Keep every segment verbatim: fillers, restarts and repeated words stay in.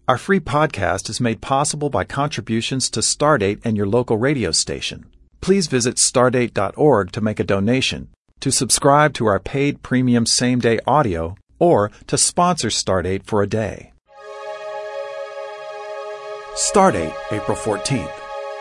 Our free podcast is made possible by contributions to Stardate and your local radio station. Please visit stardate dot org to make a donation, to subscribe to our paid premium same-day audio, or to sponsor Stardate for a day. Stardate, April fourteenth.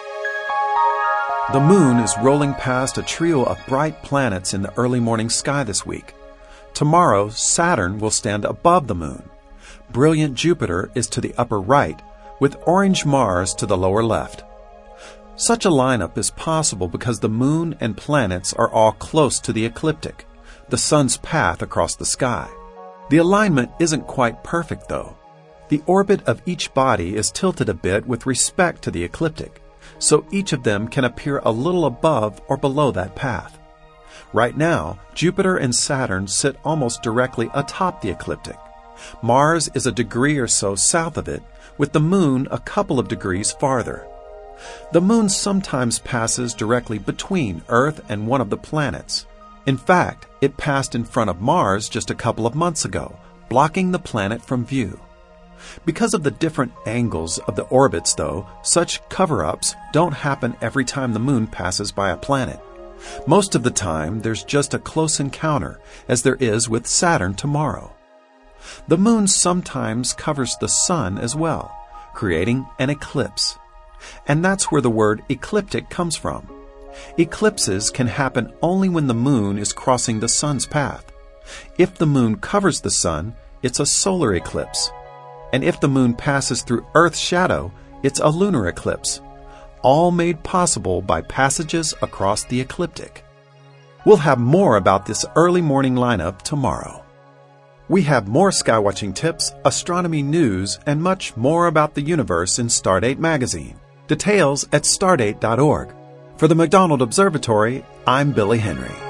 The moon is rolling past a trio of bright planets in the early morning sky this week. Tomorrow, Saturn will stand above the moon. Brilliant Jupiter is to the upper right, with orange Mars to the lower left. Such a lineup is possible because the moon and planets are all close to the ecliptic, the sun's path across the sky. The alignment isn't quite perfect, though. The orbit of each body is tilted a bit with respect to the ecliptic, so each of them can appear a little above or below that path. Right now, Jupiter and Saturn sit almost directly atop the ecliptic. Mars is a degree or so south of it, with the moon a couple of degrees farther. The moon sometimes passes directly between Earth and one of the planets. In fact, it passed in front of Mars just a couple of months ago, blocking the planet from view. Because of the different angles of the orbits, though, such cover-ups don't happen every time the moon passes by a planet. Most of the time, there's just a close encounter, as there is with Saturn tomorrow. The moon sometimes covers the sun as well, creating an eclipse. And that's where the word ecliptic comes from. Eclipses can happen only when the moon is crossing the sun's path. If the moon covers the sun, it's a solar eclipse. And if the moon passes through Earth's shadow, it's a lunar eclipse, all made possible by passages across the ecliptic. We'll have more about this early morning lineup tomorrow. We have more skywatching tips, astronomy news, and much more about the universe in Stardate magazine. Details at stardate dot org. For the McDonald Observatory, I'm Billy Henry.